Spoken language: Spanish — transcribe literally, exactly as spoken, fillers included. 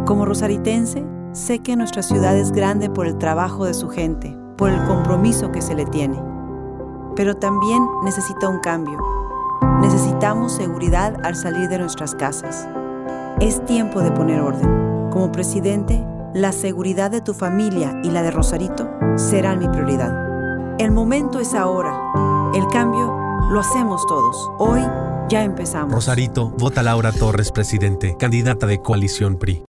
Como rosaritense, sé que nuestra ciudad es grande por el trabajo de su gente, por el compromiso que se le tiene. Pero también necesita un cambio. Necesitamos seguridad al salir de nuestras casas. Es tiempo de poner orden. Como presidente, la seguridad de tu familia y la de Rosarito serán mi prioridad. El momento es ahora. El cambio lo hacemos todos. Hoy ya empezamos. Rosarito, vota Laura Torres, presidente, candidata de Coalición P R I.